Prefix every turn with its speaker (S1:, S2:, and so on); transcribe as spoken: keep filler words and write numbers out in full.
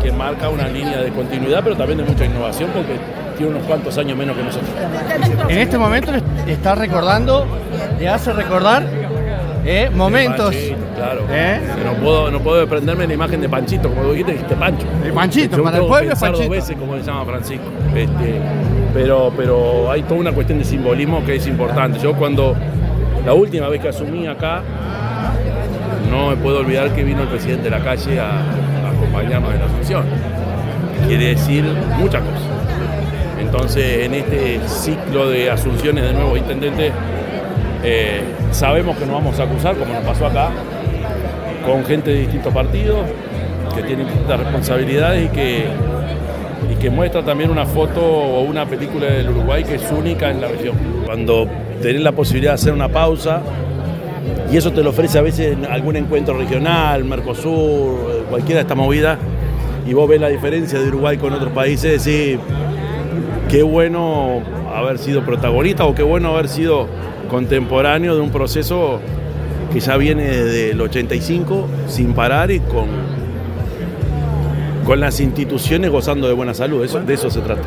S1: que marca una línea de continuidad, pero también de mucha innovación, porque tiene unos cuantos años menos que nosotros.
S2: En este momento está recordando, le hace recordar eh, momentos.
S1: Panchito, claro.
S2: ¿Eh?
S1: No puedo, no puedo desprenderme de la imagen de Panchito, como dijiste, dijiste Pancho.
S2: De Panchito,
S1: Yo
S2: para el
S1: tengo que
S2: pueblo es
S1: pensar
S2: Panchito.
S1: dos veces, como le llama Francisco. Este, pero, pero hay toda una cuestión de simbolismo que es importante. Yo cuando, la última vez que asumí acá, no me puedo olvidar que vino el presidente de la calle a, a acompañarnos en la asunción. Quiere decir muchas cosas. Entonces, en este ciclo de asunciones de nuevos intendentes, eh, sabemos que nos vamos a acusar, como nos pasó acá, con gente de distintos partidos, que tienen distintas responsabilidades y que, y que muestra también una foto o una película del Uruguay que es única en la región. Cuando tenés la posibilidad de hacer una pausa, y eso te lo ofrece a veces en algún encuentro regional, Mercosur, cualquiera de estas movidas, y vos ves la diferencia de Uruguay con otros países, decís, qué bueno haber sido protagonista o qué bueno haber sido contemporáneo de un proceso que ya viene desde el ochenta y cinco sin parar y con, con las instituciones gozando de buena salud. Eso, de eso se trata.